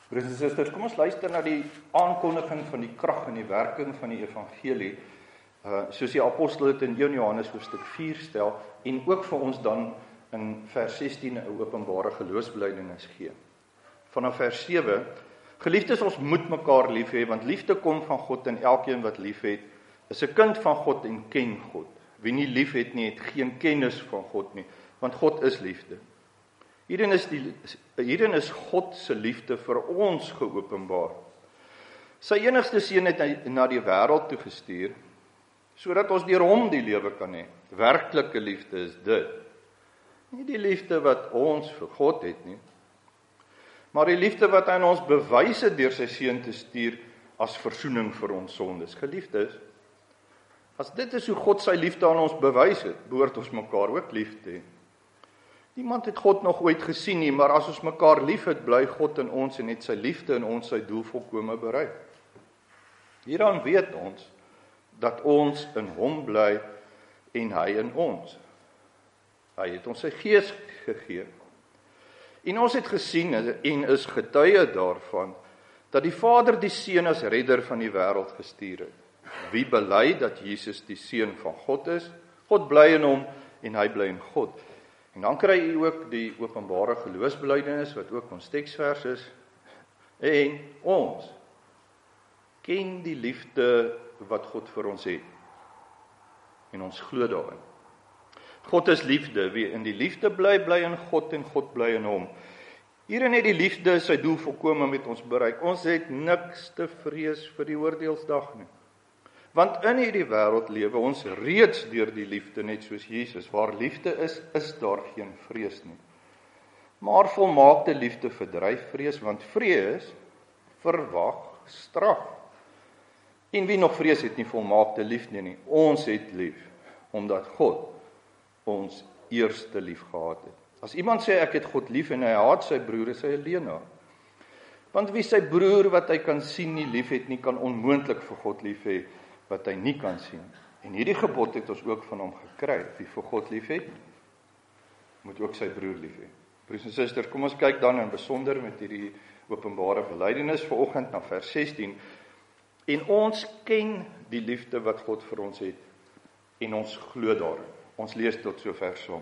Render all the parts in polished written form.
Broers en susters, kom ons luister na die aankondiging van die krag en die werking van die evangelie, soos die apostel dit in 1 Johannes hoofstuk 4 stel, en ook vir ons dan in vers 16 'n openbare geloofsbelijdenis gee. Vanaf vers 7, geliefdes, ons moet mekaar lief hê, want liefde kom van God en elkeen wat lief het, is 'n kind van God en ken God. Wie nie lief het nie, het geen kennis van God nie, want God is liefde. Hierin is God se liefde vir ons geopenbaar. Sy enigste seun het hy na die wêreld toe gestuur, sodat ons deur hom die lewe kan hê. Werklike liefde is dit. Nie die liefde wat ons vir God het nie, maar die liefde wat hy aan ons bewys het deur sy seun te stuur as versoening vir ons sondes. Geliefdes, as dit is hoe God sy liefde aan ons bewys het, behoort ons mekaar ook lief te hê. Niemand het God nog ooit gesien nie, maar as ons mekaar lief het, bly God in ons en het sy liefde in ons sy doel volkome bereik. Hieraan weet ons dat ons in hom bly en hy in ons. Hy het ons sy gees gegee. En ons het gesien en is getuie daarvan dat die Vader die Seun as redder van die wêreld gestuur het. Wie bely dat Jesus die Seun van God is, God bly in hom en hy bly in God. En dan kry u ook die openbare geloofsbelijdenis, wat ook ons teksvers is, en ons ken die liefde wat God vir ons het, en ons glo daarin. God is liefde, wie in die liefde bly, bly in God en God bly in hom. Hierin het die liefde sy doel volkome met ons bereik. Ons het niks te vrees vir die oordeelsdag nie. Want in hierdie wêreld lewe ons reeds deur die liefde, net soos Jesus. Waar liefde is daar geen vrees nie. Maar volmaakte liefde verdryf vrees, want vrees verwag straf. En wie nog vrees het nie volmaakte liefde nie. Ons het lief, omdat God ons eerste lief gehad het. As iemand sê ek het God lief en hy haat sy broer, is hy 'n leienaar. Want wie sy broer wat hy kan sien nie lief het nie, kan onmoontlik vir God lief hê wat hy nie kan sien. En hierdie gebod het ons ook van hom gekry. Wie vir God lief het, moet ook sy broer lief hê. Broers en susters, kom ons kyk dan in besonder met hierdie openbare belydenis vanoggend na vers 16. En ons ken die liefde wat God vir ons het en ons glo daarin. Ons lees tot sover saam.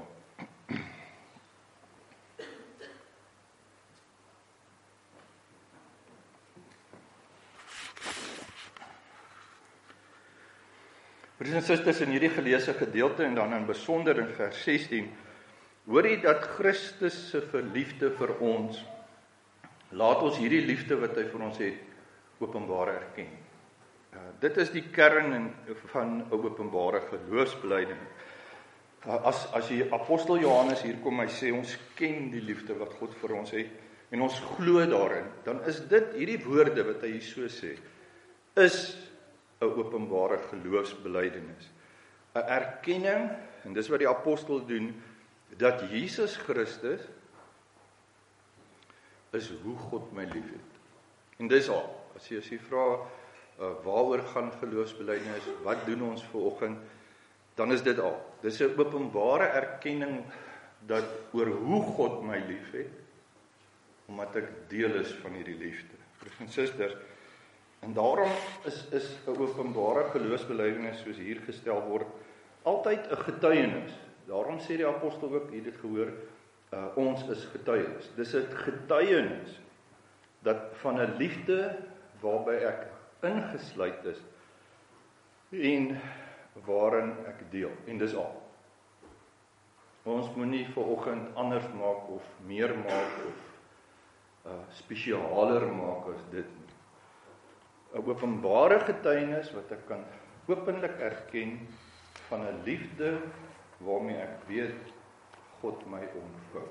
Broers en susters, in hierdie geleesde gedeelte en dan in besonder in vers 16, hoor jy dat Christus se verliefde vir ons, laat ons hierdie liefde wat hy vir ons het, openbaar erken. Dit is die kern van 'n openbare geloofsbelijdenis. As die apostel Johannes hier kom, hy sê ons ken die liefde wat God vir ons het en ons glo daarin, dan is dit hierdie woorde wat hy hier so sê, is 'n openbare geloofsbelijdenis. 'n Erkenning, en dis wat die apostel doen, dat Jesus Christus is hoe God my liefhet. En dis al, as jy vra waaroor gaan geloofsbelijdenis, wat doen ons vanoggend, dan is dit al. Dis 'n openbare erkenning dat oor hoe God my liefhet, omdat ek deel is van hierdie liefde. Broers en susters, en daarom is 'n openbare geloofsbelijdenis, soos hier gestel word, altyd 'n getuienis. Daarom sê die apostel ook, jy het gehoor, ons is getuienis. Dis 'n getuienis dat van 'n liefde waarby ek ingesluit is en waarin ek deel. En dis al. Ons moenie vanoggend anders maak of meer maak of spesialer maak as dit nie. 'n Openbare getuienis wat ek kan openlik erken van 'n liefde waarmee ek weet God my omvou.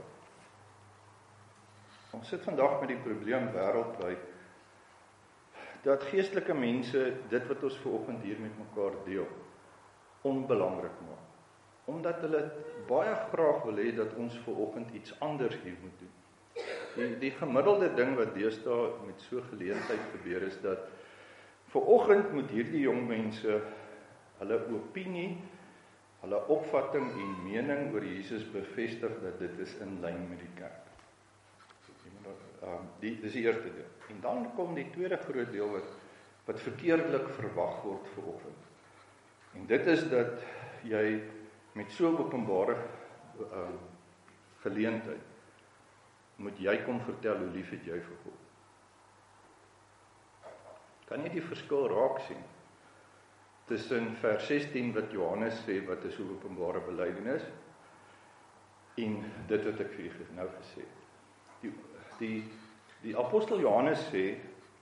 Ons sit vandag met die probleem wêreldwyd dat geestelike mense dit wat ons vanoggend hier met mekaar deel onbelangrik maak. Omdat hulle baie graag wil hê dat ons vanoggend iets anders hier moet doen. Die gemiddelde ding wat deesdae met so geleentheid gebeur is dat vanoggend moet hierdie jong mense hulle opinie, hulle opvatting en mening oor Jesus bevestig dat dit is in lyn met die kerk. Dis die eerste deel. En dan kom die tweede groot deel wat verkeerdelik verwag word vanoggend. En dit is dat jy met so openbare geleentheid moet jy kom vertel hoe lief het jy vir God. Kan jy die verskil raak sien tussen vers 16 wat Johannes sê wat is 'n openbare belydenis en dit wat ek vir julle nou gesê het. Die apostel Johannes sê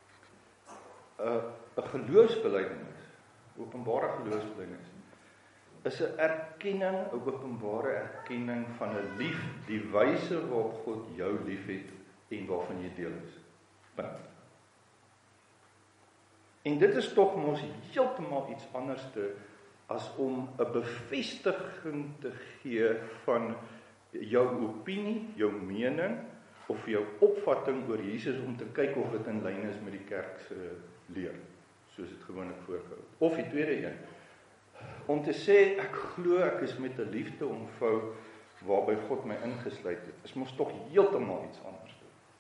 'n geloofsbelydenis, openbare geloofsbelydenis is 'n erkenning, 'n openbare erkenning van 'n die wyse waarop God jou liefhet en waarvan jy deel is. Punt. En dit is tog mos heeltemal iets anderste as om 'n bevestiging te gee van jou opinie, jou mening of jou opvatting oor Jesus om te kyk of dit in lyn is met die kerk se leer, soos dit gewoonlik voorgehou. Of die tweede een, om te sê ek glo ek is met 'n liefde omvou waarby God my ingesluit het, is mos tog heeltemal iets anders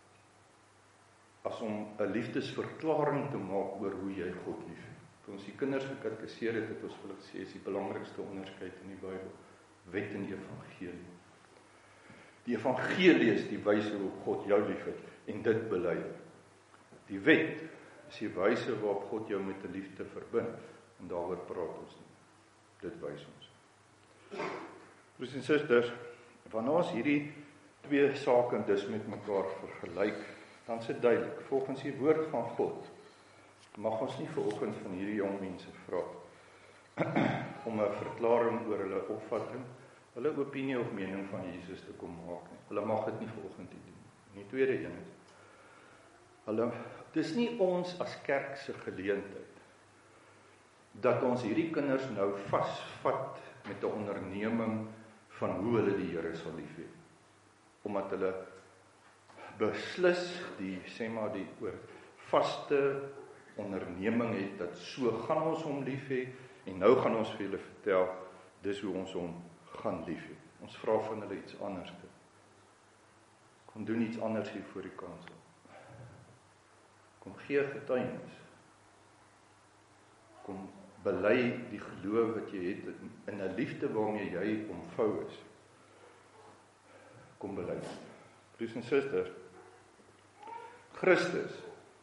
as om 'n liefdesverklaring te maak oor hoe jy God liefhet. Toe ons die kinders gekatekiseer het ons wil sê is die belangrikste onderskeid in die Bybel, wet en evangelie. Die evangelie is die wyse hoe God jou liefhet en dit bely. Die wet is die wyse waarop God jou met 'n liefde verbind en daaroor praat ons nie. Dit wys ons. Broers en susters, wanneer ons hierdie twee sake dus met mekaar vergelyk, dan is dit duidelik, volgens die woord van God, mag ons nie vanoggend van hierdie jong mense vra om 'n verklaring oor hulle opvatting, hulle opinie of mening van Jesus te kom maak nie. Hulle mag dit nie vanoggend doen. En die tweede een is, dis nie ons as kerk se geleentheid dat ons hierdie kinders nou vasvat met 'n onderneming van hoe hulle die Here sal liefhê. Omdat hulle beslis die oor vaste onderneming het dat so gaan ons hom lief hê en nou gaan ons vir julle vertel dis hoe ons hom gaan lief hê. Ons vra van hulle iets anders. Kom doen iets anders hier voor die kansel. Kom gee getuienis. Kom bely die geloof wat jy het in 'n liefde waarmee jy omvou is. Kom bely. Broers en susters, Christus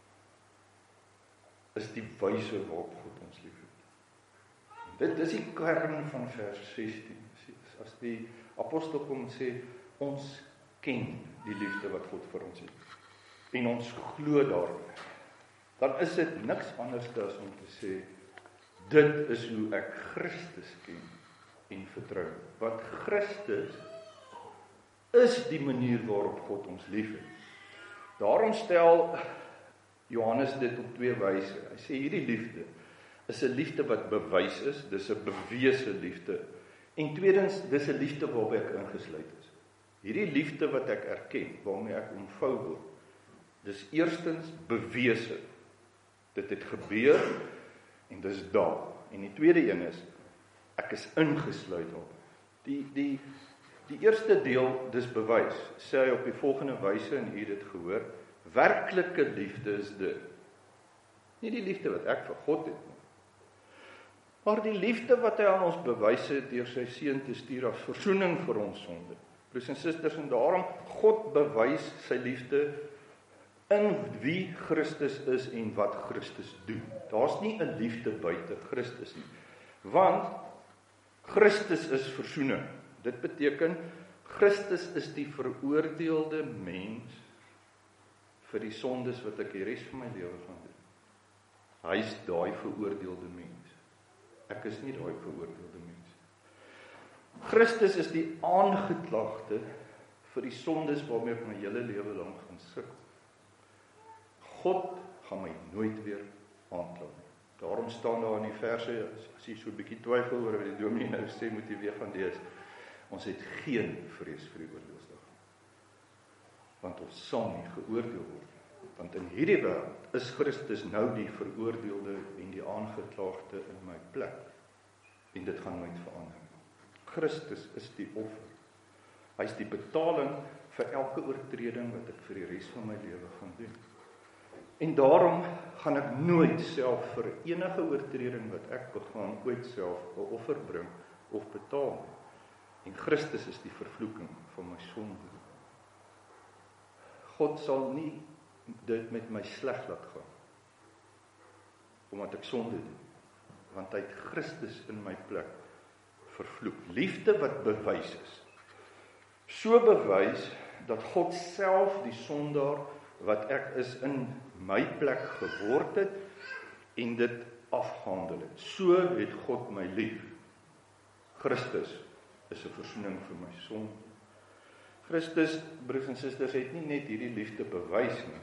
is die wyse waarop God ons liefhet. Dit is die kern van vers 16. As die apostel kom sê, ons ken die liefde wat God vir ons het. En ons glo daarin. Dan is dit niks anders as om te sê, dit is hoe ek Christus ken en vertrou. Want Christus is die manier waarop God ons liefhet. Daarom stel Johannes dit op twee wyse. Hy sê hierdie liefde is 'n liefde wat bewys is, dis 'n bewese liefde. En tweedens, dis 'n liefde waarby ek ingesluit is. Hierdie liefde wat ek erken, waarmee ek omvou word, dis eerstens bewese. Dit het gebeur en dis daar. En die tweede een is, ek is ingesluit op. Die eerste deel, dis bewys, sê hy op die volgende wyse, en u het dit gehoor, werklike liefde is dit. Nie die liefde wat ek vir God het nie, maar die liefde wat hy aan ons bewys het deur sy seun te stuur as verzoening vir ons sonde. Broers en susters, en daarom God bewys sy liefde in wie Christus is en wat Christus doen. Daar's nie 'n liefde buite Christus nie, want Christus is verzoening. Dit beteken, Christus is die veroordeelde mens vir die sondes wat ek die res van my lewe gaan doen. Hy is daai veroordeelde mens. Ek is nie daai veroordeelde mens. Christus is die aangeklagte vir die sondes waarmee ek my hele lewe lank gaan sukkel. God gaan my nooit weer aankla nie. Daarom staan daar in die verse, as jy so 'n bietjie twyfel oor wat die dominee nou sê, moet jy weer gaan lees. Ons het geen vrees vir die oordeelsdag. Want ons sal nie geoordeel word. Want in hierdie wêreld is Christus nou die veroordeelde en die aangeklaagde in my plek. En dit gaan nooit verander. Christus is die offer. Hy is die betaling vir elke oortreding wat ek vir die res van my lewe gaan doen. En daarom gaan ek nooit self vir enige oortreding wat ek begaan ooit self 'n offer bring of betaal. En Christus is die vervloeking van my sonde. God sal nie dit met my sleg laat gaan, omdat ek sonde doen, want hy het Christus in my plek vervloek. Liefde wat bewys is. So bewys dat God self die sondaar wat ek is in my plek geword het en dit afgehandel het. So het God my lief. Christus is 'n versoening vir my sonde. Christus, broers en susters, het nie net hierdie liefde bewys nie.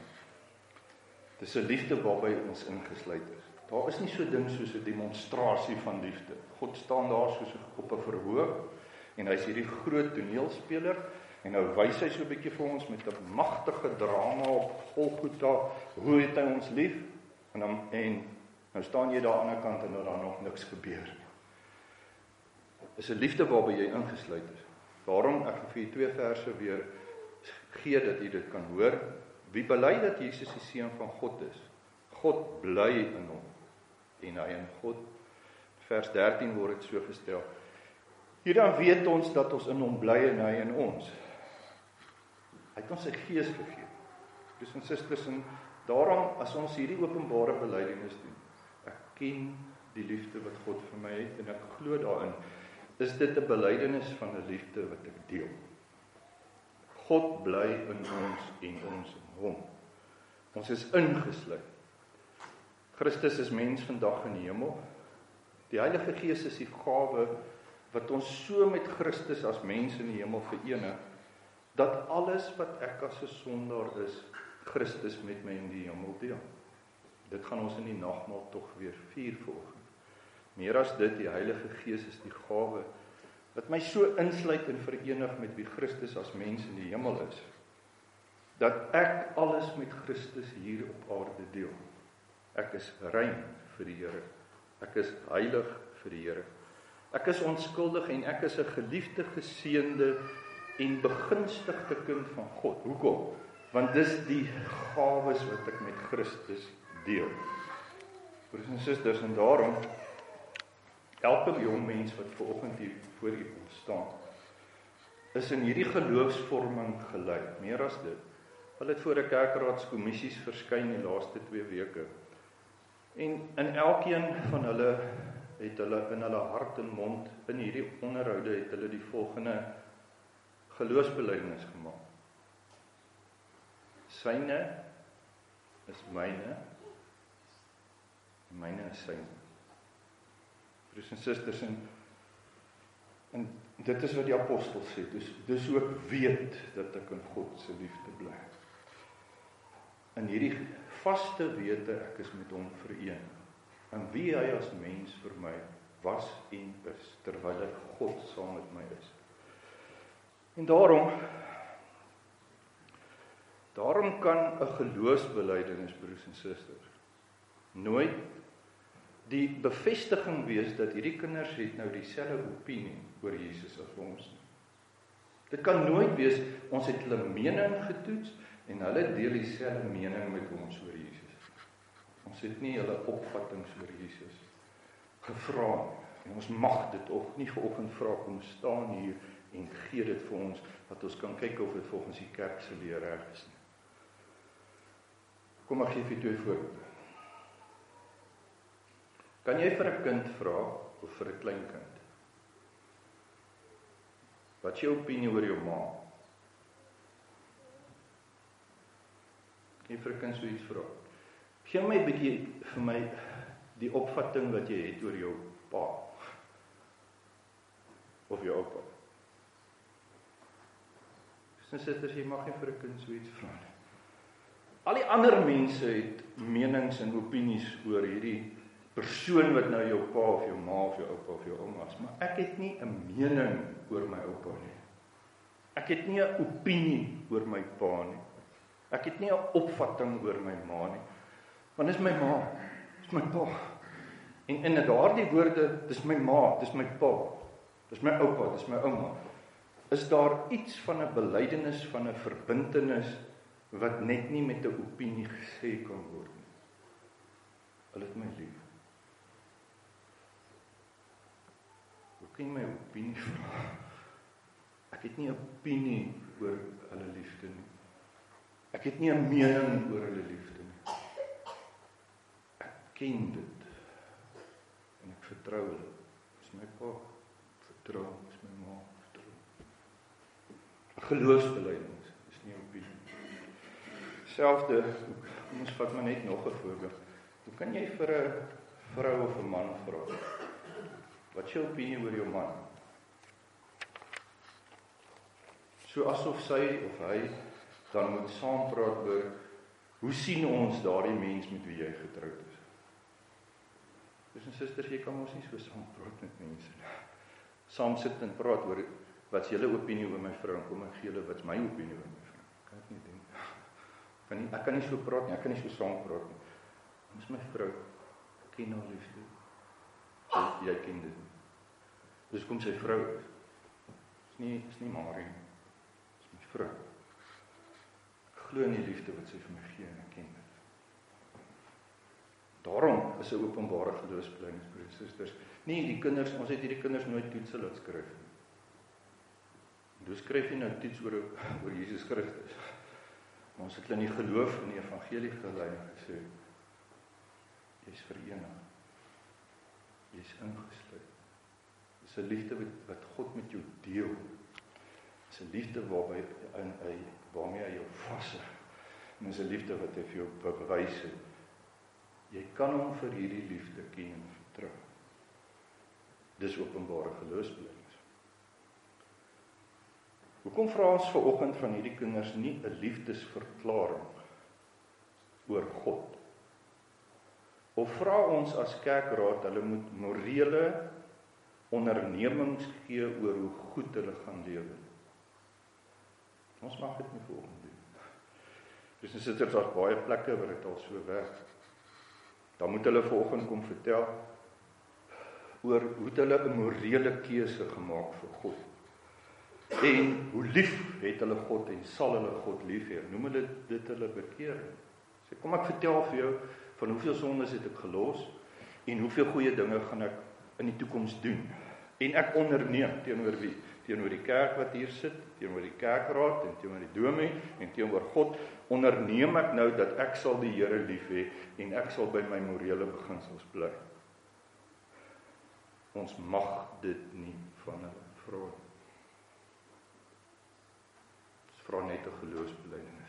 Dis 'n liefde waarby ons ingesluit is. Daar is nie so 'n ding soos 'n demonstrasie van liefde. God staan daar soos op 'n verhoog en hy's hierdie groot toneelspeler en nou wys hy so 'n bietjie vir ons met 'n magtige drama op Golgotha, hoe het hy ons lief? En nou staan jy daar aan die ander kant en daar nog niks gebeur nie. Is 'n liefde waarby jy ingesluit is. Daarom ek vir 2 verse weer gee dat jy dit kan hoor. Wie bely dat Jesus die seun van God is, God bly in hom en hy in God. Vers 13 word dit so gestel. Hierdan weet ons dat ons in hom bly en hy in ons. Hy het ons sy gees gegee. Dus en susters, en daarom as ons hierdie openbare belydenis doen, ek ken die liefde wat God vir my het en ek glo daarin, is dit 'n belydenis van 'n liefde wat ek deel. God bly in ons en ons in hom. Ons is ingesluit. Christus is mens vandag in die hemel. Die Heilige Gees is die gawe wat ons so met Christus as mens in die hemel verenig, dat alles wat ek as 'n sondaar is, Christus met my in die hemel deel. Dit gaan ons in die nagmaal tog weer vier vanoggend. Meer as dit, die Heilige Gees is die gawe wat my so insluit en verenig met wie Christus as mens in die hemel is, dat ek alles met Christus hier op aarde deel. Ek is rein vir die Here. Ek is heilig vir die Here. Ek is onskuldig en ek is 'n geliefde, geseënde en begunstigde kind van God. Hoekom? Want dis die gawes wat ek met Christus deel. Broers en susters, en daarom elke jong mens wat vanoggend hier voor u kom staan, is in hierdie geloofsvorming gelei. Meer as dit. Hulle het voor 'n kerkraadskommissies verskyn die laaste 2 weke. En in elkeen van hulle het hulle in hulle hart en mond in hierdie onderhoude het hulle die volgende geloofsbelydenis gemaak. Syne is myne, myne is syne. Broers en susters, en dit is wat die apostel sê, dis hoe ek weet dat ek in God se liefde bly. In hierdie vaste wete ek is met hom vereen, en wie hy as mens vir my was en is, terwyl hy God saam met my is. En daarom kan 'n geloofsbelydenis, broers en susters, nooit die bevestiging wees dat hierdie kinders het nou dieselfde opinie oor Jesus as ons. Dit kan nooit wees, ons het hulle mening getoets en hulle deel dieselfde mening met ons oor Jesus. Ons het nie hulle opvattings oor Jesus gevra en ons mag dit ook nie vanoggend vra, kom staan hier en gee dit vir ons, dat ons kan kyk of dit volgens die kerk se leer reg is nie. Kom ek gee vir 2 voorbeelde. Kan jy vir 'n kind vra, of vir 'n klein kind, wat is jou opinie oor jou ma? Kan jy vir 'n kind so iets vra? Gee my 'n bietjie vir my die opvatting wat jy het oor jou pa, of jou oupa. Susters, jy mag nie vir 'n kind so iets vra nie. Al die ander mense het menings en opinies oor hierdie persoon wat nou jou pa of jou ma of jou oupa of jou ouma is, maar ek het nie 'n mening oor my oupa nie. Ek het nie 'n opinie oor my pa nie. Ek het nie 'n opvatting oor my ma nie. Want dis my ma, dis my pa. En in daardie woorde, dis my ma, dis my pa, dis my oupa, dis my ouma. Is daar iets van 'n belydenis, van 'n verbintenis wat net nie met 'n opinie gesê kan word nie. Hulle het my lief. Hoe kan jy my opinie vra? Ek het nie 'n opinie oor hulle liefde nie. Ek het nie 'n mening oor hulle liefde nie. Ek ken dit. En ek vertrou hulle. Dis my pa. Vertrou, dis my ma. Vertrou. 'n Geloofsbelijdenis, dis nie 'n opinie. Selfde, kom ons vat maar net nog 'n voorbeeld. Hoe kan jy vir 'n vrou of 'n man vra? Wat is jou opinie oor jou man? So asof sy of hy dan moet saampraat oor hoe sien ons daardie mens met wie jy getroud is. Dus en susters, jy kan ons nie so saampraat met mense. Saam sit en praat oor wat is julle opinie oor my vrou, en kom ek gee julle wat is my opinie oor my vrou. Kan ek nie doen. Ek kan nie so praat nie, ek kan nie so saam praat nie. Dis my vrou, ek ken haar liefde. Jy ken dit nie. Dis kom sy vrou is. Is nie Marie nie. Dis my vrou. Ek glo in die liefde wat sy vir my gee en ek ken dit. Daarom is 'n openbare geloofsbelijdenis, broers en susters. Nie die kinders, ons het hierdie kinders nooit toetse laat skryf nie. Hoe skryf jy nou toets oor Jesus Christus? Maar ons het hulle nie geloof in die evangelie gelei en gesê, jy's verenig. Jy's ingesluit. Dis 'n liefde wat God met jou deel. Dis 'n liefde waarmee hy jou vashou. En dis 'n liefde wat hy vir jou bewys het. Jy kan hom vir hierdie liefde ken en vertrou. Dis openbare geloofsbelijdenis. Hoekom vra ons vanoggend van hierdie kinders nie 'n liefdesverklaring oor God? Of vra ons as kerkraad hulle moet morele ondernemings gee oor hoe goed hulle gaan lewe? Ons mag dit nie vanoggend doen. Dus sit daar's baie plekke waar dit al so werk. Dan moet hulle vanoggend kom vertel oor hoe hulle 'n morele keuse gemaak vir God. En hoe lief het hulle God en sal hulle God lief hê. Noem hulle dit hulle bekering. Sê kom ek vertel vir jou van hoeveel sondes het ek gelos en hoeveel goeie dinge gaan ek in die toekoms doen. En ek onderneem teenoor wie? Teenoor die kerk wat hier sit, teenoor die kerkraad en teenoor die dominee en teenoor God onderneem ek nou dat ek sal die Here lief hê en ek sal by my morele beginsels bly. Ons mag dit nie van hulle vra. Ons vra net 'n geloofsbelijdenis.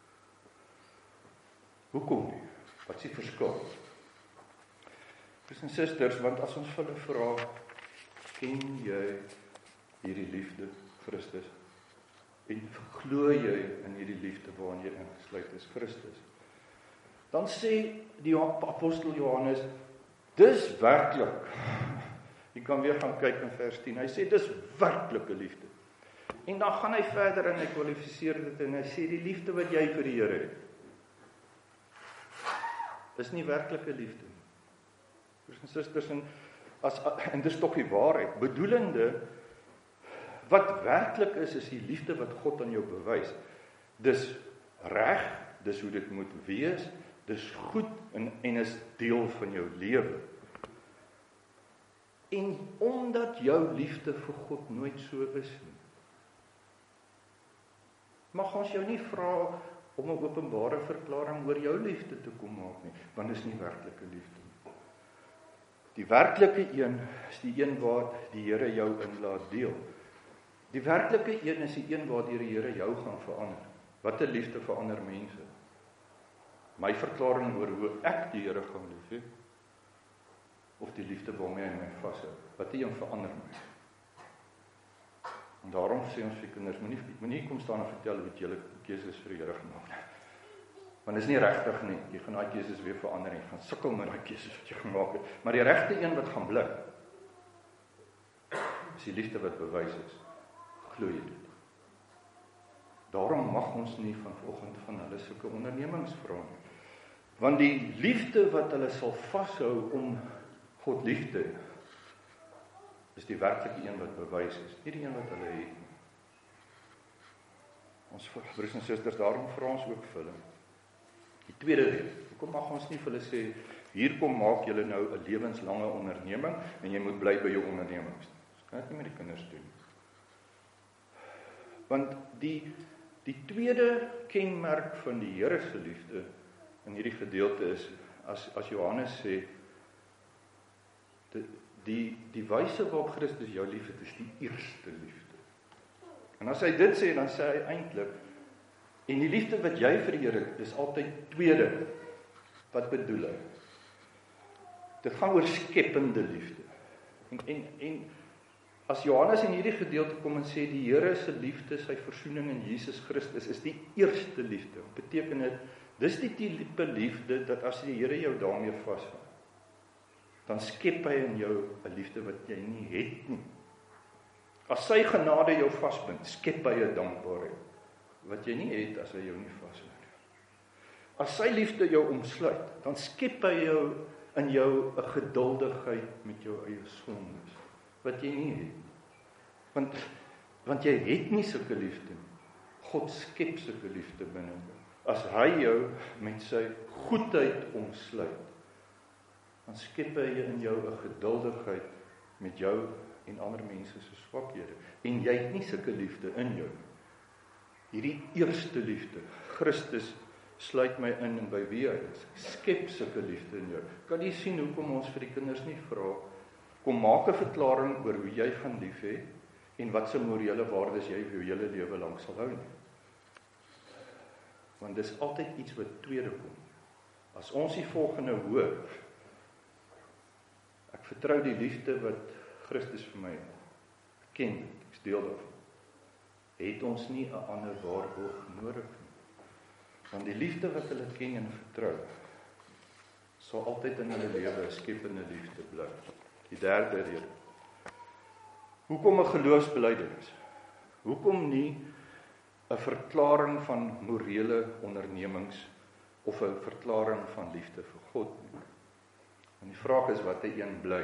Hoekom nie? Wat is die verskil? Broers en susters, want as ons vir hulle vra, ken jy hierdie liefde, Christus? En glo jy in hierdie liefde waarin jy ingesluit is, Christus? Dan sê die apostel Johannes, dis werklik. Jy kan weer gaan kyk in vers 10. Hy sê dis werklike liefde. En dan gaan hy verder en hy kwalifiseer dit en hy sê die liefde wat jy vir die Here het, is nie werklike liefde nie. Broers en susters, en dis tog die waarheid, bedoelende, wat werklik is die liefde wat God aan jou bewys. Dis reg, dis hoe dit moet wees, dis goed en is deel van jou lewe. En omdat jou liefde vir God nooit so is nie, mag ons jou nie vra om 'n openbare verklaring oor jou liefde te kom maak nie, want dis nie werklike liefde nie. Die werklike een is die een waar die Here jou in laat deel. Die werklike een is die een waar die Here jou gaan verander. Wat 'n liefde vir ander mense. My verklaring oor hoe ek die Here gaan lief hê, of die liefde waarmee hy my vashou. Wat 'n een verander my. En daarom sê ons vir kinders, moenie kom staan en vertel hoe jy keuses vir die Here gemaak het. Want dis nie regtig nie. Jy gaan daai keuses weer verander en jy gaan sukkel met daai keuses wat jy gemaak het. Maar die regte een wat gaan bly, is die liefde wat bewys is. Glo jy dit? Daarom mag ons nie vanoggend van hulle sulke ondernemings vra nie. Want die liefde wat hulle sal vashou om God lief te hê, is die werklike een wat bewys is, nie die een wat hulle het nie. Ons broers en susters, daarom vra ons ook vir hulle. Die tweede rede, hoekom mag ons nie vir hulle sê, hier kom maak julle nou 'n lewenslange onderneming en jy moet bly by jou ondernemings. Dis kan dit nie met die kinders doen. Want die tweede kenmerk van die Here se liefde in hierdie gedeelte is, as Johannes sê, die wyse waarop Christus jou liefhet is die eerste liefde. En as hy dit sê, dan sê hy eintlik, en die liefde wat jy vir die Here het, is altyd tweede. Wat bedoel hy? Dit gaan oor skepende liefde. En as Johannes in hierdie gedeelte kom en sê die Here se liefde, sy versoening in Jesus Christus is die eerste liefde, beteken dit, dis die tipe liefde dat as die Here jou daarmee vasvang, dan skep hy in jou 'n liefde wat jy nie het nie. As sy genade jou vasbind, skep hy 'n dankbaarheid wat jy nie het as hy jou nie vasbind. As sy liefde jou omsluit, dan skep hy in jou 'n geduldigheid met jou eie sondes wat jy nie het. Want jy het nie sulke liefde nie. God skep sulke liefde binne jou. As hy jou met sy goedheid omsluit, dan skep hy in jou 'n geduldigheid met jou en ander mense se swakhede. En jy het nie sulke liefde in jou. Hierdie eerste liefde, Christus sluit my in en by wie hy is, skep sulke liefde in jou. Kan jy sien hoekom ons vir die kinders nie vra, kom maak 'n verklaring oor hoe jy gaan lief hê en wat se morele waardes jy vir jou hele lewe lank sal hou nie. Want dis altyd iets wat tweede kom. As ons die volgende hoor, ek vertrou die liefde wat Christus vir my ken, ek deel daarvan, het ons nie 'n ander waarborg nodig nie. Want die liefde wat hulle ken en vertrou, sal altyd in hulle lewe 'n skepende liefde bly. Die derde rede. Hoekom 'n geloofsbelijdenis? Hoekom nie 'n verklaring van morele ondernemings of 'n verklaring van liefde vir God nie? En die vraag is, watter een bly?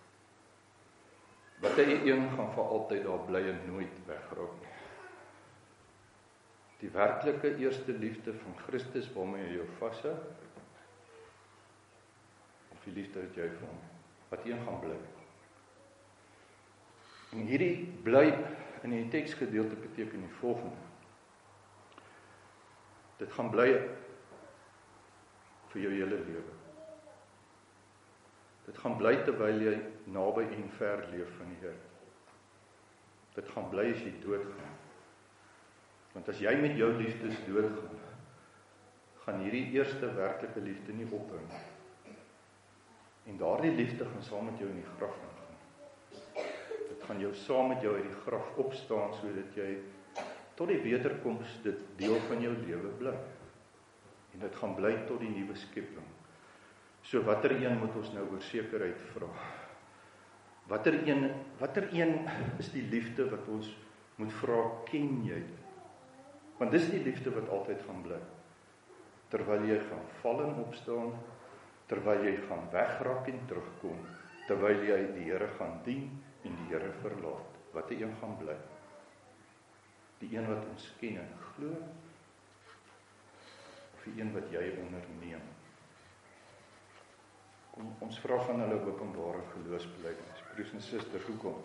Watter een gaan vir altyd daar bly en nooit wegraak nie? Die werklike eerste liefde van Christus waarmee jy jou vashou, of die liefde wat jy vir hom, wat een gaan bly? En hierdie bly in die teksgedeelte beteken die volgende. Dit gaan bly vir jou hele lewe. Dit gaan bly terwyl jy naby en ver leef van die Here. Dit gaan bly as jy doodgaan. Want as jy met jou liefdes doodgaan, gaan hierdie eerste werklike liefde nie ophou nie. En daardie liefde gaan saam met jou in die graf gaan. Dit gaan jou saam met jou uit die graf opstaan, sodat jy tot die wederkoms dit deel van jou lewe bly. En dit gaan bly tot die nuwe skepping. So watter een moet ons nou oor sekerheid vra? Watter een is die liefde wat ons moet vra, ken jy dit? Want dis die liefde wat altyd gaan bly. Terwyl jy gaan val en opstaan, terwyl jy gaan wegraak en terugkom, terwyl jy die Here gaan dien en die Here verlaat. Watter een gaan bly? Die een wat ons ken en glo, of die een wat jy onderneem? Kom, ons vra van hulle openbare geloofsbelijdenis. Broers en susters, hoekom?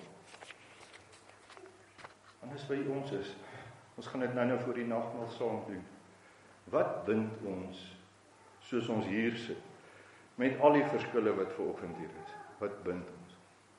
Anders by ons is, ons gaan dit nou voor die nagmaal saam doen. Wat bind ons, soos ons hier sit, met al die verskille wat vanoggend hier is? Wat bind ons?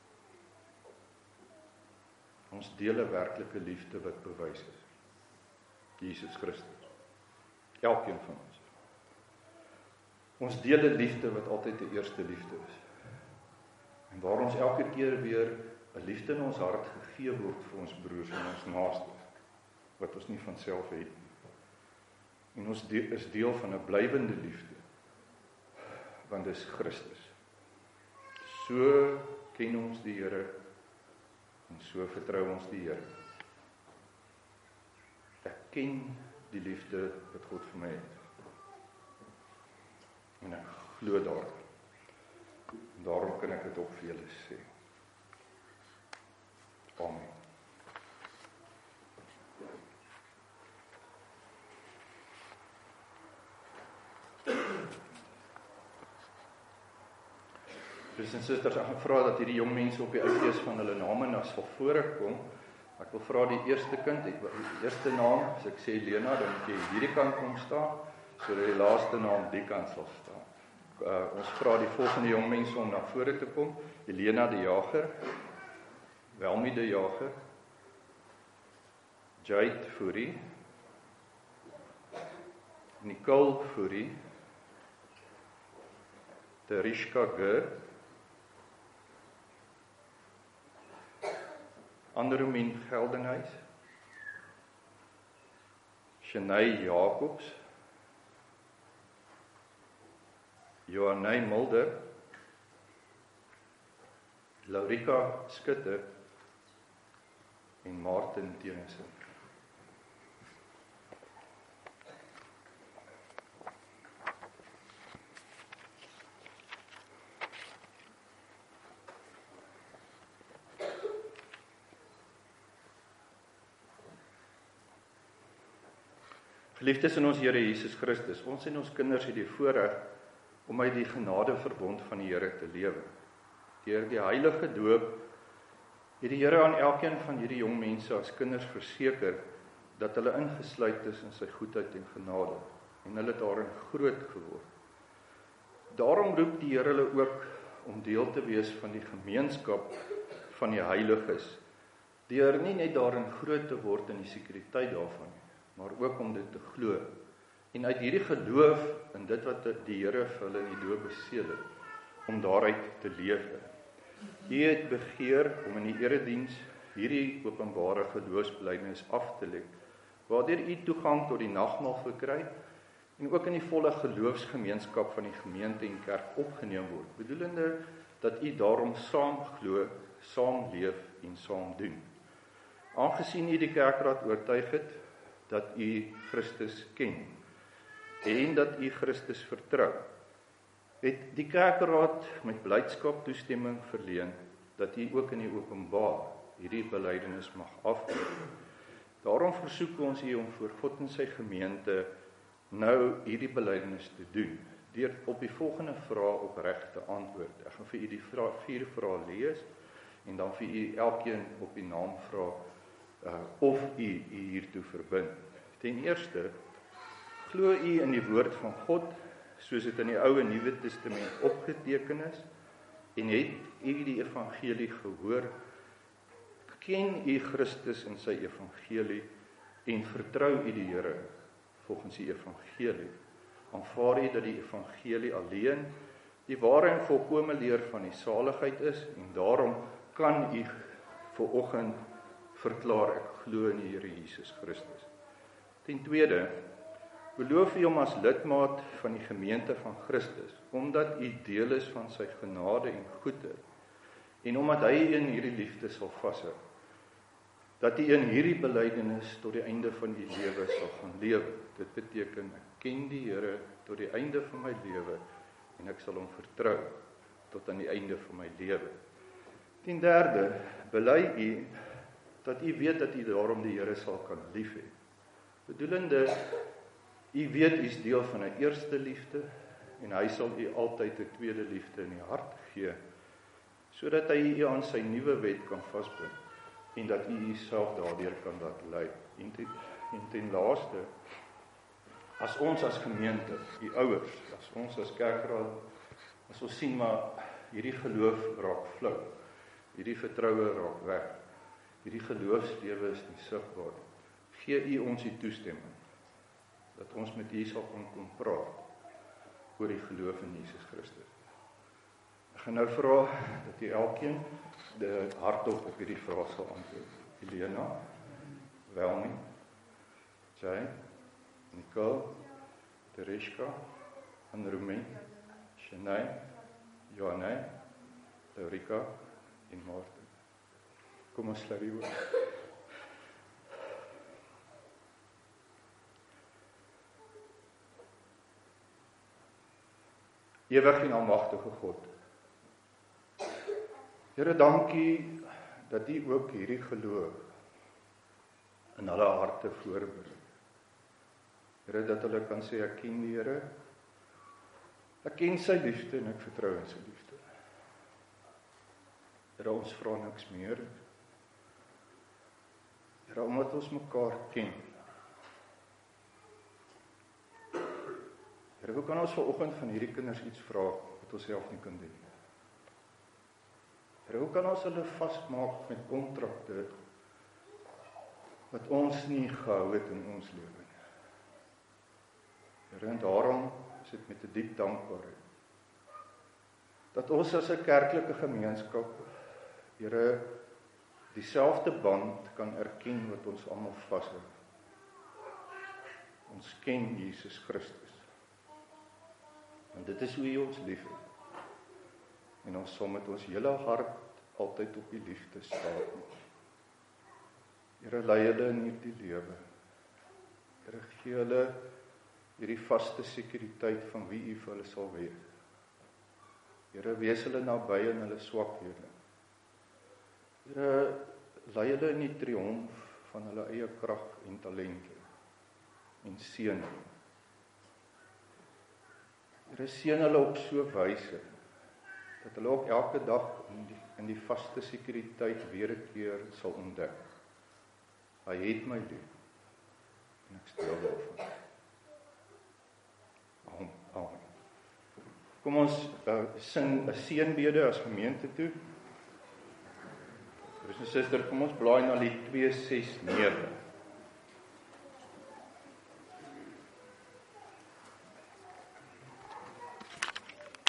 Ons deel 'n werklike liefde wat bewys is. Jesus Christus. Elkeen van ons. Ons deel 'n liefde wat altyd die eerste liefde is. En waar ons elke keer weer 'n liefde in ons hart gegee word vir ons broers en ons naaste, wat ons nie van self het nie. En ons is deel van 'n blywende liefde, want dis Christus. So ken ons die Here, en so vertrou ons die Here. Ek ken die liefde wat God vir my het. En ek glo daarin. Daarom kan ek dit ook vir julle sê. Amen. broers en susters, ek vra dat hierdie jong mense op die uitlees van hulle name nou sal voorkom. Ek wil vra die eerste kind, die eerste naam, as ek sê Lena, dan moet jy hierdie kant kom staan, sodat die laaste naam die kant sal staan. Ons vra die volgende jong mense om na vore te kom. Helena de Jager, Welmi de Jager, Jade Fourie, Nicole Fourie, Terishka Ger, Anderomin Geldenhuys, Shanay Jacobs, Johanay Mulder, Laurika Skutte en Martin Tennyson. Geliefdes in ons Here Jesus Christus, ons en ons kinders het die voorreg om uit die genadeverbond van die Here te lewe. Deur die heilige doop het die Here aan elkeen van hierdie jong mense as kinders verseker dat hulle ingesluit is in sy goedheid en genade en hulle daarin groot geword. Daarom roep die Here hulle ook om deel te wees van die gemeenskap van die heiliges, deur nie net daarin groot te word in die sekuriteit daarvan nie, maar ook om dit te glo. En uit hierdie geloof in dit wat die Here vir hulle in die doop beseël het, om daaruit te lewe. U het begeer om in die erediens hierdie openbare geloofsbelijdenis af te lê, waardeur u toegang tot die nagmaal verkry en ook in die volle geloofsgemeenskap van die gemeente en kerk opgeneem word, bedoelende dat u daarom saam glo, saam leef en saam doen. Aangesien u die kerkraad oortuig het dat u Christus ken en dat u Christus vertrou, het die kerkraad met blydskap toestemming verleen dat u ook in die openbaar hierdie belydenis mag aflê. Daarom versoek ons u om voor God en sy gemeente nou hierdie belydenis te doen, deur op die volgende vrae opreg te antwoord. Ek gaan vir u die 4 vrae lees en dan vir u elkeen op die naam vra of u hiertoe verbind. Ten eerste, glo u in die woord van God, soos dit in die Ou en Nuwe Testament opgeteken is, en het u die evangelie gehoor, ken u Christus in sy evangelie, en vertrou u die Here volgens die evangelie. Aanvaar u dat die evangelie alleen die ware en volkome leer van die saligheid is, en daarom kan u vanoggend verklaar, ek glo in die Here Jesus Christus. Ten tweede, beloof u om as lidmaat van die gemeente van Christus, omdat u deel is van sy genade en goedheid, en omdat hy in hierdie liefde sal vashou, dat u in hierdie belydenis tot die einde van die lewe sal gaan lewe. Dit beteken, ek ken die Here tot die einde van my lewe, en ek sal hom vertrou tot aan die einde van my lewe. Ten derde, bely u dat u weet dat u daarom die Here sal kan lief hê. Bedoelende, u weet u is deel van 'n eerste liefde, en hy sal u altyd 'n tweede liefde in die hart gee, sodat hy u aan sy nuwe wet kan vasbind, en dat u uself daardeur kan laat lei. En ten laaste, as ons as gemeente, die ouers, as ons as kerkraad, as ons sien maar hierdie geloof raak flou, hierdie vertroue raak weg, hierdie geloofslewe is nie sigbaar nie, gee u ons die toestemming dat ons met u sal kon praat oor die geloof in Jesus Christus. Ek gaan nou vra dat u elkeen hardop op hierdie vraag sal antwoord. Helena, Welmi, Jay, Nicole, Tereshka, Anderomin, Shanay, Johanay, Laurika en Martin. Kom ons sluit die oë. Ewig en almagtige God, Here, dankie dat u ook hierdie geloof in hulle harte voorberei. Here, dat hulle kan sê, ek ken die Here, ek ken sy liefde en ek vertrou in sy liefde. Here, ons vra niks meer. Here, omdat ons mekaar ken. Here, hoe kan ons vanoggend van hierdie kinders iets vra wat ons self nie kan doen? Here, hoe kan ons hulle vasmaak met kontrakte wat ons nie gehou het in ons lewe nie? Here, en daarom is dit met 'n diep dankbaarheid dat ons as 'n kerklike gemeenskap, Here, dieselfde band kan erken wat ons almal vashou. Ons ken Jesus Christus. En dit is hoe hy ons liefhet. En ons sal met ons hele hart altyd op die liefde staan. Here, lei hulle in hierdie lewe. Here, gee hulle hierdie vaste sekuriteit van wie u vir hulle sal wees. Here, wees hulle naby in hulle swakhede. Here, lei hulle in die triomf van hulle eie krag en talente en seën. Here, seën hulle op so 'n wyse dat hulle ook elke dag in die vaste sekuriteit weer 'n keer sal ontdek. Hy het my lief en ek stel daarvan. Amen. Kom ons sing 'n seënbede as gemeente toe. Broers en susters, kom ons blaai na die 269.